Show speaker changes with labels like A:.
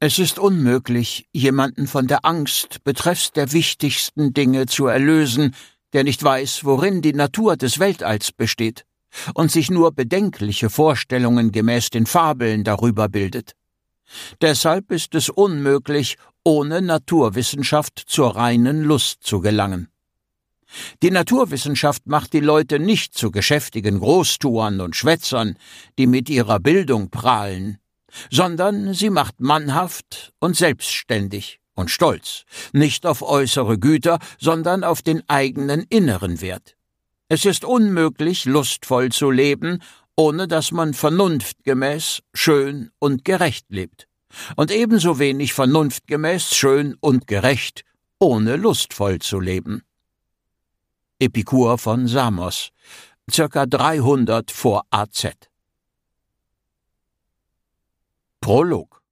A: Es ist unmöglich, jemanden von der Angst betreffs der wichtigsten Dinge zu erlösen, der nicht weiß, worin die Natur des Weltalls besteht und sich nur bedenkliche Vorstellungen gemäß den Fabeln darüber bildet. Deshalb ist es unmöglich, ohne Naturwissenschaft zur reinen Lust zu gelangen. Die Naturwissenschaft macht die Leute nicht zu geschäftigen Großtuern und Schwätzern, die mit ihrer Bildung prahlen, sondern sie macht mannhaft und selbstständig und stolz, nicht auf äußere Güter, sondern auf den eigenen inneren Wert. Es ist unmöglich, lustvoll zu leben, ohne dass man vernunftgemäß, schön und gerecht lebt, und ebenso wenig vernunftgemäß, schön und gerecht, ohne lustvoll zu leben. Epikur von Samos, ca. 300 vor AZ. Prolog.